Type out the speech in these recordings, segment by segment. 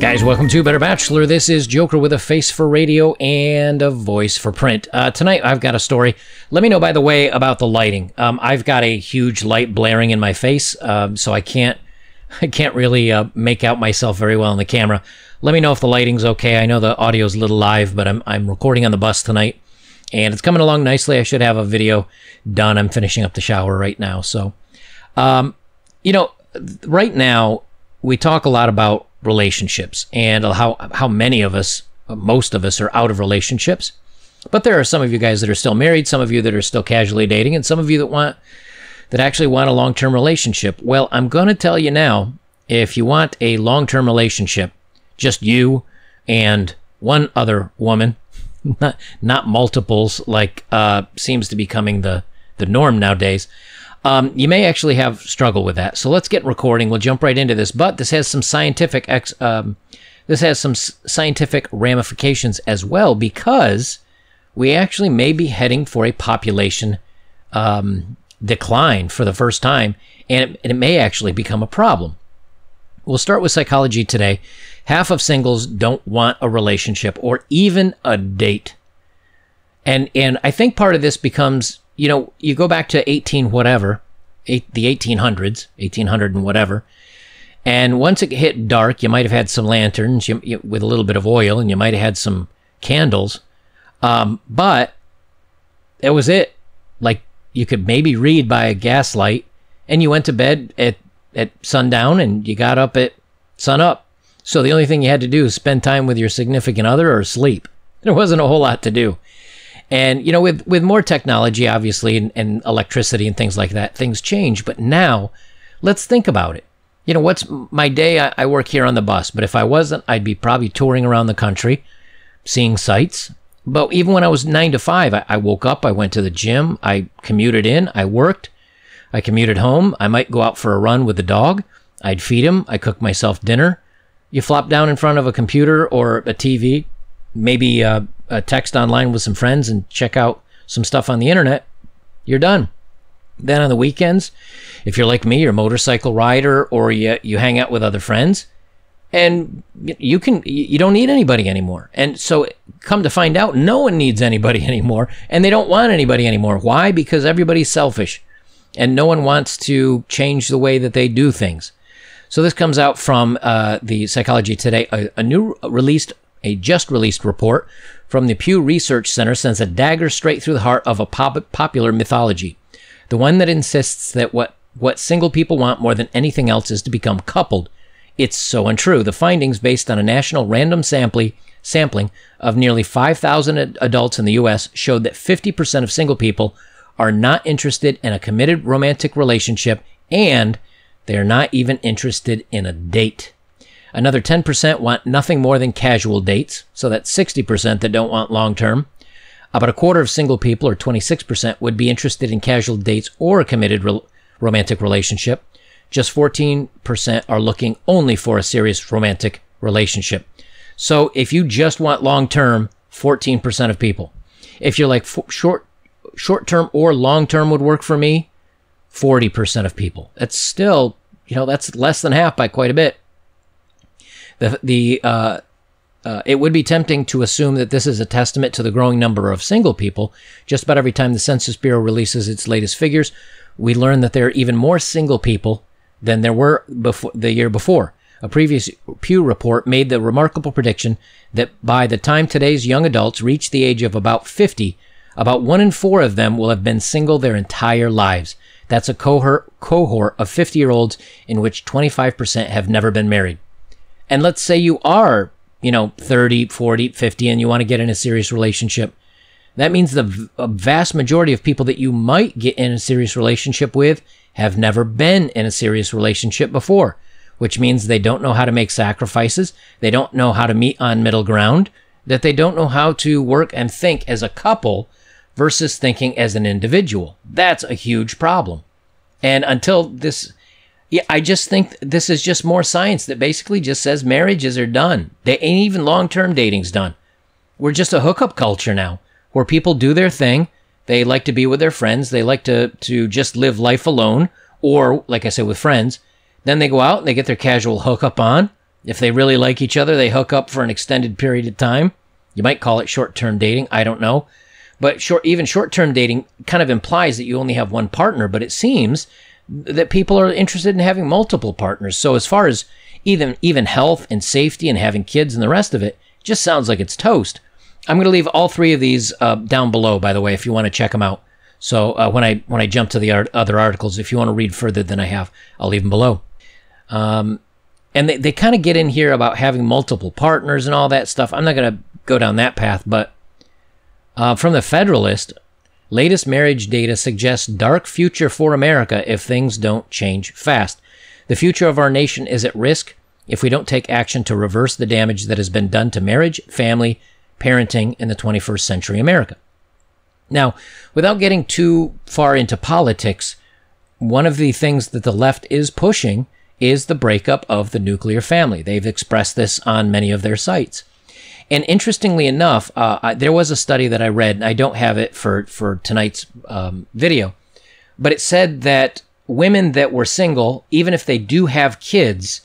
Guys, welcome to Better Bachelor. This is Joker with a face for radio and a voice for print. Tonight, I've got a story. Let me know, by the way, about the lighting. I've got a huge light blaring in my face, so I can't really make out myself very well on the camera. Let me know if the lighting's okay. I know the audio's a little live, but I'm recording on the bus tonight, and it's coming along nicely. I should have a video done. I'm finishing up the shower right now. So, right now, we talk a lot about relationships and how many of us, most of us, are out of relationships. But there are some of you guys that are still married, some of you that are still casually dating, and some of you that actually want a long-term relationship. Well, I'm going to tell you now, if you want a long-term relationship, just you and one other woman, not multiples like seems to be becoming the norm nowadays, you may actually have struggle with that. So let's get recording. We'll jump right into this. But this has some scientific ramifications as well, because we actually may be heading for a population decline for the first time, and it may actually become a problem. We'll start with Psychology Today. Half of singles don't want a relationship or even a date. And I think part of this becomes, you go back to the 1800s, 1800 and whatever, and once it hit dark, you might have had some lanterns with a little bit of oil, and you might have had some candles, but that was it. Like, you could maybe read by a gaslight, and you went to bed at sundown, and you got up at sunup. So the only thing you had to do is spend time with your significant other or sleep. There wasn't a whole lot to do. And, with more technology, obviously, and electricity and things like that, things change. But now, let's think about it. What's my day? I work here on the bus. But if I wasn't, I'd be probably touring around the country, seeing sights. But even when I was 9 to 5, I woke up, I went to the gym, I commuted in, I worked, I commuted home. I might go out for a run with the dog. I'd feed him. I cook myself dinner. You flop down in front of a computer or a TV, maybe a text online with some friends and check out some stuff on the internet, you're done. Then on the weekends, if you're like me, you're a motorcycle rider, or you hang out with other friends, and you don't need anybody anymore. And so come to find out, no one needs anybody anymore, and they don't want anybody anymore. Why? Because everybody's selfish, and no one wants to change the way that they do things. So this comes out from the Psychology Today, a just released report from the Pew Research Center sends a dagger straight through the heart of a popular mythology. The one that insists that what single people want more than anything else is to become coupled. It's so untrue. The findings, based on a national random sampling of nearly 5,000 adults in the U.S., showed that 50% of single people are not interested in a committed romantic relationship, and they are not even interested in a date. Another 10% want nothing more than casual dates, so that's 60% that don't want long-term. About a quarter of single people, or 26%, would be interested in casual dates or a committed romantic relationship. Just 14% are looking only for a serious romantic relationship. So if you just want long-term, 14% of people. If you're like short-term or long-term would work for me, 40% of people. That's still, that's less than half by quite a bit. It would be tempting to assume that this is a testament to the growing number of single people. Just about every time the Census Bureau releases its latest figures, we learn that there are even more single people than there were the year before. A previous Pew report made the remarkable prediction that by the time today's young adults reach the age of about 50, about 1 in 4 of them will have been single their entire lives. That's a cohort of 50-year-olds in which 25% have never been married. And let's say you are, 30, 40, 50, and you want to get in a serious relationship. That means the vast majority of people that you might get in a serious relationship with have never been in a serious relationship before, which means they don't know how to make sacrifices, they don't know how to meet on middle ground, that they don't know how to work and think as a couple versus thinking as an individual. That's a huge problem. And until this... Yeah, I just think this is just more science that basically just says marriages are done. They ain't even long-term dating's done. We're just a hookup culture now, where people do their thing. They like to be with their friends. They like to just live life alone, or, like I said, with friends. Then they go out and they get their casual hookup on, If they really like each other, they hook up for an extended period of time. You might call it short-term dating. I don't know. But even short-term dating kind of implies that you only have one partner, but it seems that people are interested in having multiple partners. So as far as even health and safety and having kids and the rest of it, just sounds like it's toast. I'm going to leave all three of these down below, by the way, if you want to check them out. So when I jump to the other articles, if you want to read further than I have, I'll leave them below. And they kind of get in here about having multiple partners and all that stuff. I'm not going to go down that path, but from the Federalist, latest marriage data suggests dark future for America if things don't change fast. The future of our nation is at risk if we don't take action to reverse the damage that has been done to marriage, family, parenting in the 21st century America. Now, without getting too far into politics, one of the things that the left is pushing is the breakup of the nuclear family. They've expressed this on many of their sites. And interestingly enough, there was a study that I read, and I don't have it for tonight's video, but it said that women that were single, even if they do have kids,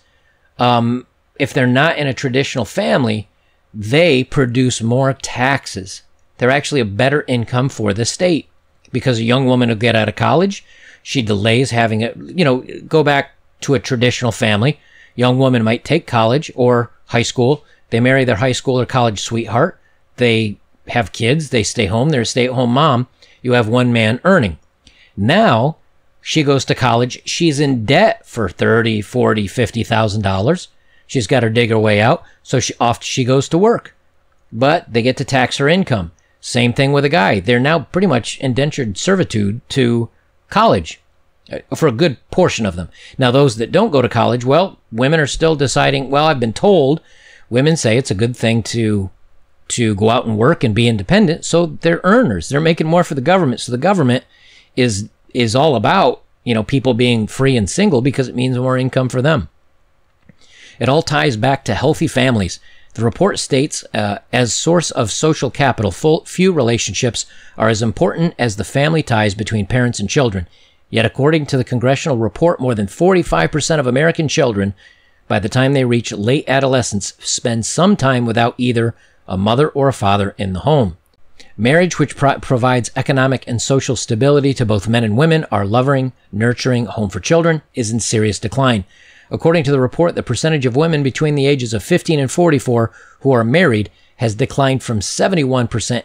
if they're not in a traditional family, they produce more taxes. They're actually a better income for the state because a young woman will get out of college. She delays having go back to a traditional family. Young woman might take college or high school. They marry their high school or college sweetheart. They have kids. They stay home. They're a stay-at-home mom. You have one man earning. Now she goes to college. She's in debt for $30,000, $40,000, $50,000. She's got to dig her way out. So she goes to work, but they get to tax her income. Same thing with a guy. They're now pretty much indentured servitude to college for a good portion of them. Now, those that don't go to college, well, women are still deciding, well, I've been told, women say it's a good thing to go out and work and be independent. So they're earners. They're making more for the government. So the government is all about, people being free and single because it means more income for them. It all ties back to healthy families. The report states, as source of social capital, few relationships are as important as the family ties between parents and children. Yet, according to the congressional report, more than 45% of American children, by the time they reach late adolescence, spend some time without either a mother or a father in the home. Marriage, which provides economic and social stability to both men and women, our loving, nurturing home for children, is in serious decline. According to the report, the percentage of women between the ages of 15 and 44 who are married has declined from 71% in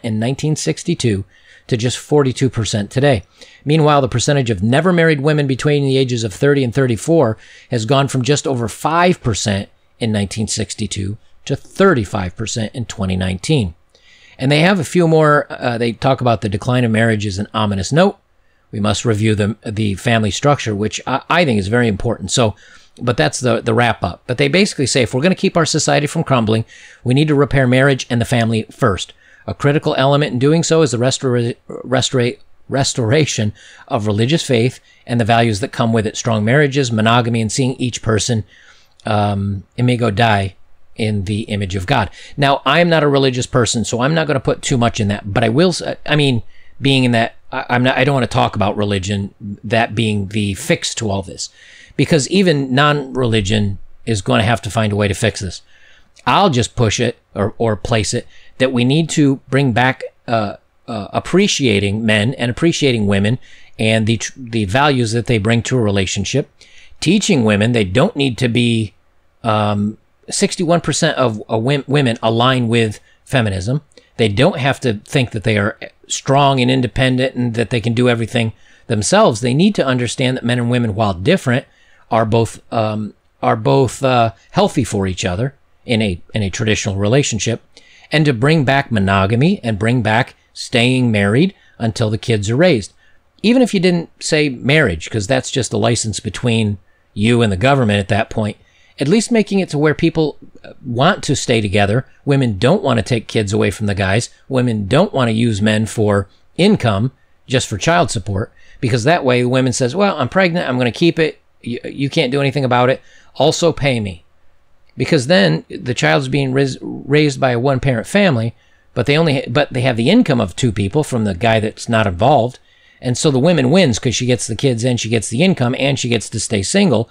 1962 to just 42% today. Meanwhile, the percentage of never married women between the ages of 30 and 34 has gone from just over 5% in 1962 to 35% in 2019. And they have a few more. They talk about the decline of marriage as an ominous note. We must review the family structure, which I think is very important. But that's the wrap up. But they basically say if we're going to keep our society from crumbling, we need to repair marriage and the family first. A critical element in doing so is the restoration of religious faith and the values that come with it. Strong marriages, monogamy, and seeing each person, imago Dei, in the image of God. Now, I'm not a religious person, so I'm not going to put too much in that. But I will, being in that, I don't want to talk about religion, that being the fix to all this. Because even non-religion is going to have to find a way to fix this. I'll just push it or place it that we need to bring back appreciating men and appreciating women and the values that they bring to a relationship. Teaching women they don't need to be 61% of women align with feminism. They don't have to think that they are strong and independent and that they can do everything themselves. They need to understand that men and women, while different, are both healthy for each other in a traditional relationship, and to bring back monogamy and bring back staying married until the kids are raised. Even if you didn't say marriage, because that's just a license between you and the government at that point, at least making it to where people want to stay together. Women don't want to take kids away from the guys. Women don't want to use men for income, just for child support, because that way the women says, well, I'm pregnant, I'm going to keep it. You can't do anything about it. Also pay me. Because then the child's being raised by a one-parent family, but they have the income of two people from the guy that's not involved. And so the woman wins because she gets the kids and she gets the income and she gets to stay single.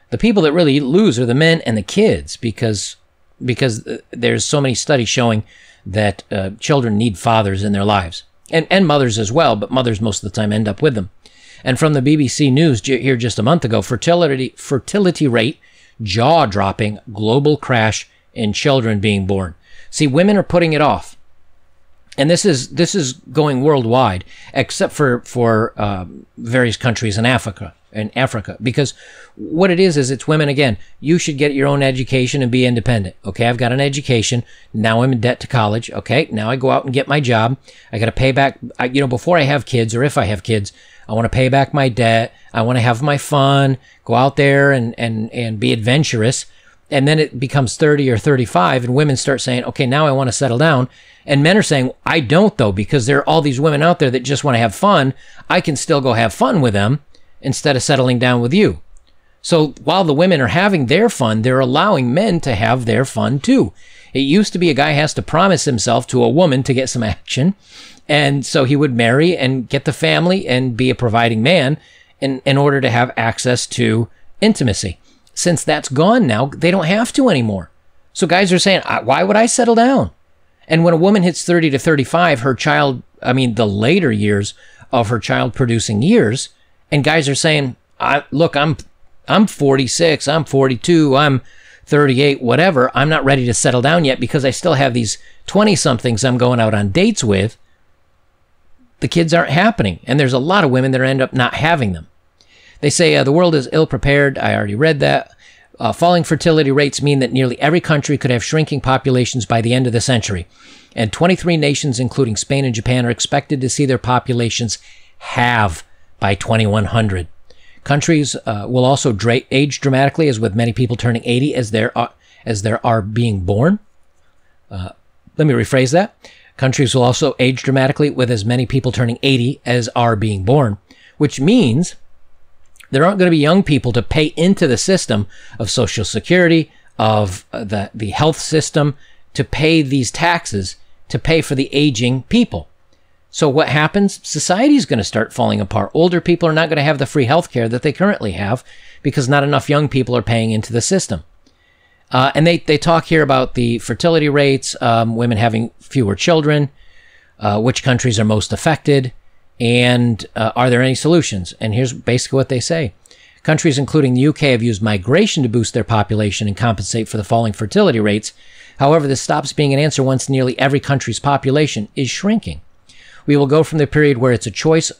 The people that really lose are the men and the kids because there's so many studies showing that children need fathers in their lives, and mothers as well, but mothers most of the time end up with them. And from the BBC News here just a month ago, fertility rate, jaw-dropping, global crash in children being born. See, women are putting it off. And this is going worldwide, except for various countries in Africa, because what it is it's women, again, you should get your own education and be independent. Okay, I've got an education. Now I'm in debt to college. Okay, now I go out and get my job. I got to pay back, before I have kids, or if I have kids, I want to pay back my debt. I want to have my fun, go out there and be adventurous. And then it becomes 30 or 35 and women start saying, okay, now I want to settle down. And men are saying, I don't though, because there are all these women out there that just want to have fun. I can still go have fun with them instead of settling down with you. So while the women are having their fun, they're allowing men to have their fun too. It used to be a guy has to promise himself to a woman to get some action. And so he would marry and get the family and be a providing man in order to have access to intimacy. Since that's gone now, they don't have to anymore. So guys are saying, why would I settle down? And when a woman hits 30 to 35, the later years of her child producing years, and guys are saying, look, I'm 46, I'm 42, I'm 38, whatever. I'm not ready to settle down yet because I still have these 20-somethings I'm going out on dates with. The kids aren't happening. And there's a lot of women that end up not having them. They say the world is ill-prepared. I already read that. Falling fertility rates mean that nearly every country could have shrinking populations by the end of the century. And 23 nations, including Spain and Japan, are expected to see their populations halve by 2100. Countries will also age dramatically, as with many people turning 80 as there are being born. Let me rephrase that. Countries will also age dramatically with as many people turning 80 as are being born, which means there aren't going to be young people to pay into the system of Social Security, of the health system, to pay these taxes, to pay for the aging people. So what happens? Society is going to start falling apart. Older people are not going to have the free health care that they currently have because not enough young people are paying into the system. And they talk here about the fertility rates, women having fewer children, which countries are most affected, and are there any solutions? And here's basically what they say. Countries including the UK have used migration to boost their population and compensate for the falling fertility rates. However, this stops being an answer once nearly every country's population is shrinking. We will go from the period where it's a choice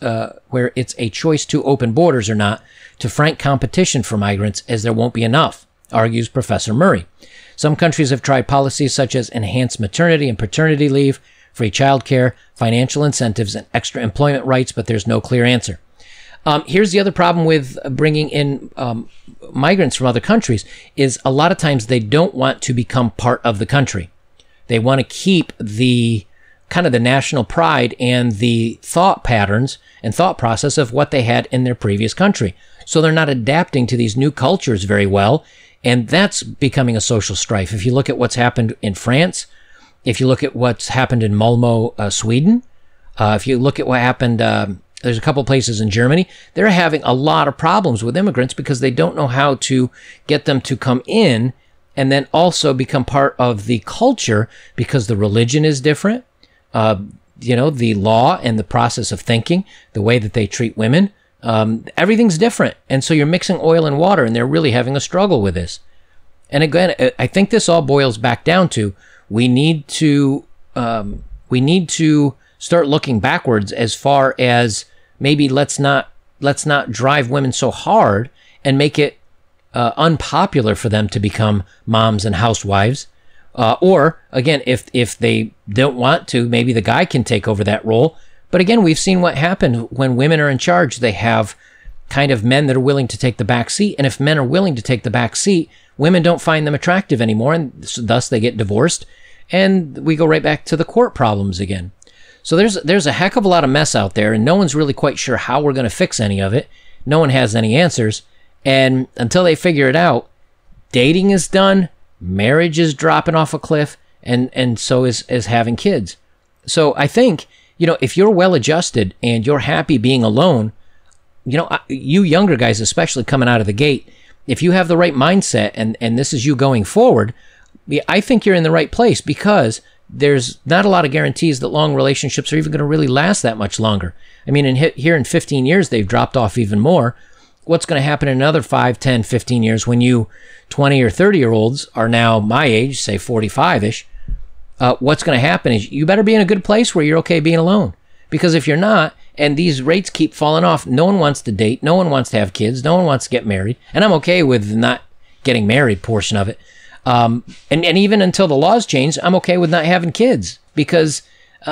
to open borders or not, to frank competition for migrants, as there won't be enough, argues Professor Murray. Some countries have tried policies such as enhanced maternity and paternity leave, free childcare, financial incentives, and extra employment rights, but there's no clear answer. Here's the other problem with bringing in migrants from other countries is a lot of times they don't want to become part of the country. They want to keep the kind of the national pride and the thought patterns and thought process of what they had in their previous country. So they're not adapting to these new cultures very well, and that's becoming a social strife. If you look at what's happened in France, if you look at what's happened in Malmö, Sweden, if you look at what happened, there's a couple places in Germany, they're having a lot of problems with immigrants because they don't know how to get them to come in and then also become part of the culture because the religion is different. The law and the process of thinking, the way that they treat women, everything's different. And so you're mixing oil and water, and they're really having a struggle with this. And again, I think this all boils back down to we need to start looking backwards as far as maybe let's not drive women so hard and make it unpopular for them to become moms and housewives. Or again, if they don't want to, maybe the guy can take over that role. But again, we've seen what happened when women are in charge. They have kind of men that are willing to take the back seat. And if men are willing to take the back seat, women don't find them attractive anymore. And thus they get divorced. And we go right back to the court problems again. So there's a heck of a lot of mess out there. And no one's really quite sure how we're going to fix any of it. No one has any answers. And until they figure it out, dating is done. Marriage is dropping off a cliff, and so is having kids. So I think, if you're well adjusted and you're happy being alone, you younger guys, especially coming out of the gate, if you have the right mindset and this is you going forward, I think you're in the right place, because there's not a lot of guarantees that long relationships are even going to really last that much longer. I mean, here in 15 years, they've dropped off even more. What's going to happen in another 5, 10, 15 years when you 20 or 30-year-olds are now my age, say 45-ish? What's going to happen is you better be in a good place where you're okay being alone. Because if you're not, and these rates keep falling off, no one wants to date, no one wants to have kids, no one wants to get married. And I'm okay with not getting married portion of it. And even until the laws change, I'm okay with not having kids, because,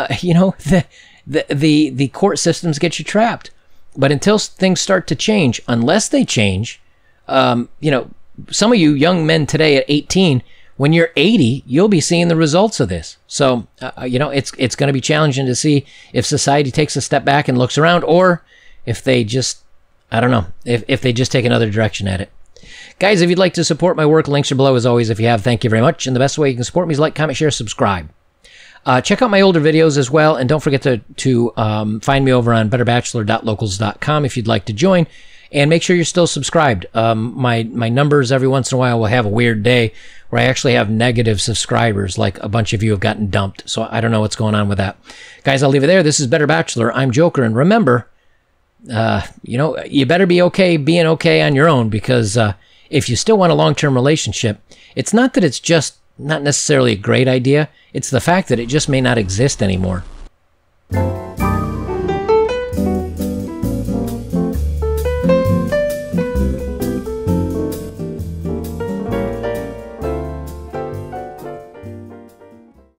the court systems get you trapped. But until things start to change, unless they change, some of you young men today at 18, when you're 80, you'll be seeing the results of this. So, it's going to be challenging to see if society takes a step back and looks around, or if they just, I don't know, if they just take another direction at it. Guys, if you'd like to support my work, links are below as always. If you have, thank you very much. And the best way you can support me is like, comment, share, subscribe. Check out my older videos as well. And don't forget to find me over on betterbachelor.locals.com if you'd like to join. And make sure you're still subscribed. My numbers every once in a while will have a weird day where I actually have negative subscribers, like a bunch of you have gotten dumped. So I don't know what's going on with that. Guys, I'll leave it there. This is Better Bachelor. I'm Joker. And remember, you better be okay being okay on your own, because if you still want a long-term relationship, it's not that it's just not necessarily a great idea. It's the fact that it just may not exist anymore.